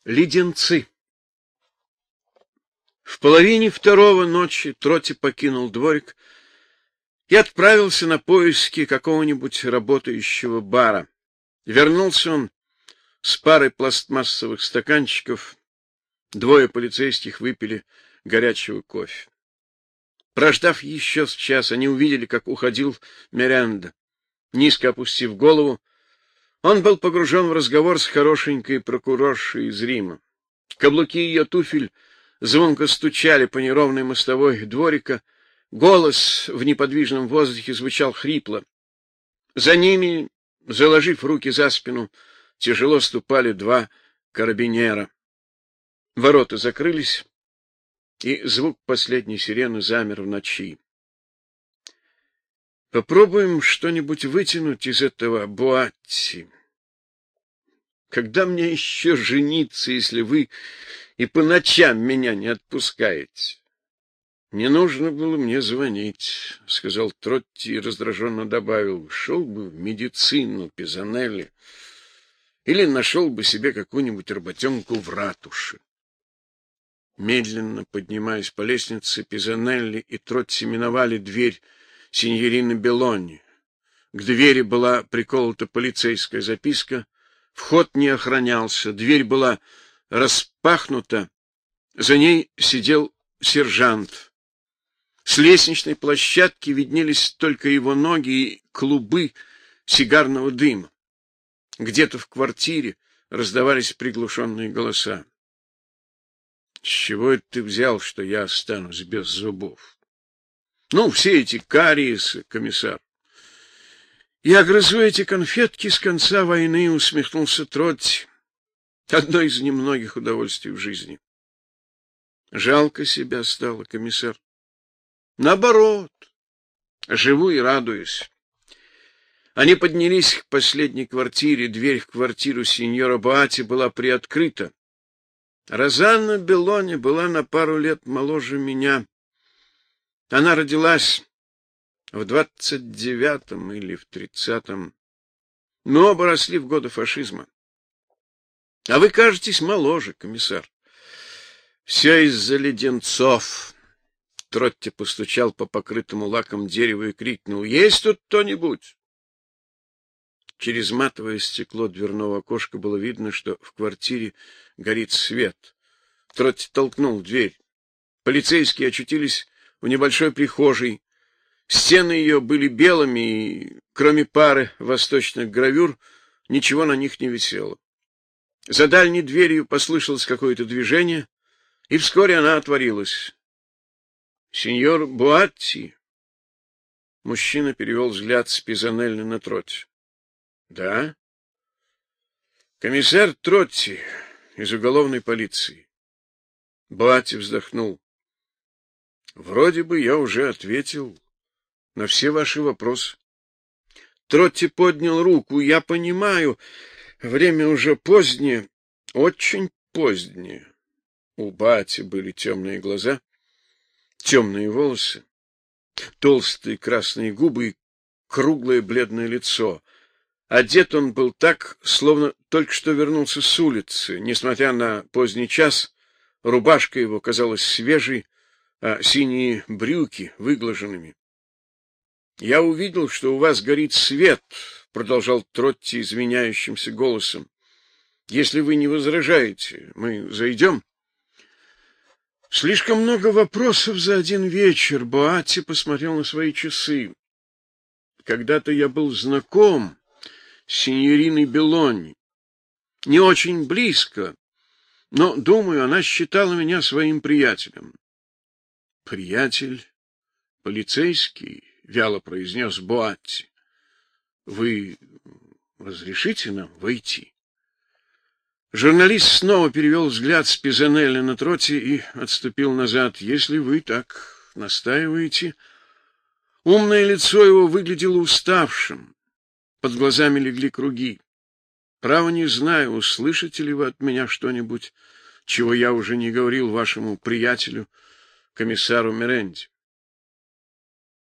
Леденцы. В половине второго ночи Тротти покинул дворик и отправился на поиски какого-нибудь работающего бара. Вернулся он с парой пластмассовых стаканчиков. Двое полицейских выпили горячего кофе. Прождав еще с час, они увидели, как уходил Миранда. Низко опустив голову, он был погружен в разговор с хорошенькой прокуроршей из Рима. Каблуки ее туфель звонко стучали по неровной мостовой дворика, голос в неподвижном воздухе звучал хрипло. За ними, заложив руки за спину, тяжело ступали два карабинера. Ворота закрылись, и звук последней сирены замер в ночи. Попробуем что-нибудь вытянуть из этого Буатти. Когда мне еще жениться, если вы и по ночам меня не отпускаете? Не нужно было мне звонить, — сказал Тротти и раздраженно добавил. Шел бы в медицину, Пизанелли, или нашел бы себе какую-нибудь работенку в ратуше. Медленно поднимаясь по лестнице, Пизанелли и Тротти миновали дверь синьорины Беллони. К двери была приколота полицейская записка. Вход не охранялся, дверь была распахнута, за ней сидел сержант. С лестничной площадки виднелись только его ноги и клубы сигарного дыма. Где-то в квартире раздавались приглушенные голоса. — С чего это ты взял, что я останусь без зубов? — Ну, все эти кариесы, комиссар. — Я грызу эти конфетки с конца войны, — усмехнулся Тротти. — Одно из немногих удовольствий в жизни. Жалко себя стало, комиссар. Наоборот, живу и радуюсь. Они поднялись к последней квартире. Дверь в квартиру сеньора Буатти была приоткрыта. Розанна Беллони была на пару лет моложе меня. Она родилась в 29-м или в 30-м. Мы оба росли в годы фашизма. А вы кажетесь моложе, комиссар. Все из-за леденцов. Тротти постучал по покрытому лаком дереву и крикнул: «Есть тут кто-нибудь?» Через матовое стекло дверного окошка было видно, что в квартире горит свет. Тротти толкнул дверь. Полицейские очутились в небольшой прихожей. Стены ее были белыми, и, кроме пары восточных гравюр, ничего на них не висело. За дальней дверью послышалось какое-то движение, и вскоре она отворилась. — Сеньор Буатти? Мужчина перевел взгляд с Пизанелли на Тротти. — Да? — Комиссар Тротти из уголовной полиции. Буатти вздохнул. — Вроде бы я уже ответил на все ваши вопросы. Тротти поднял руку. — Я понимаю, время уже позднее, очень позднее. У Буатти были темные глаза, темные волосы, толстые красные губы и круглое бледное лицо. Одет он был так, словно только что вернулся с улицы. Несмотря на поздний час, рубашка его казалась свежей, а синие брюки — выглаженными. — Я увидел, что у вас горит свет, — продолжал Тротти извиняющимся голосом. — Если вы не возражаете, мы зайдем? — Слишком много вопросов за один вечер. Буатти посмотрел на свои часы. Когда-то я был знаком с синьориной Беллони. Не очень близко, но, думаю, она считала меня своим приятелем. — Приятель полицейский, — вяло произнес Буатти. — Вы разрешите нам войти? Журналист снова перевел взгляд с Пизанелли на Тротти и отступил назад. — Если вы так настаиваете... Умное лицо его выглядело уставшим. Под глазами легли круги. Право не знаю, услышите ли вы от меня что-нибудь, чего я уже не говорил вашему приятелю, комиссару Миранде.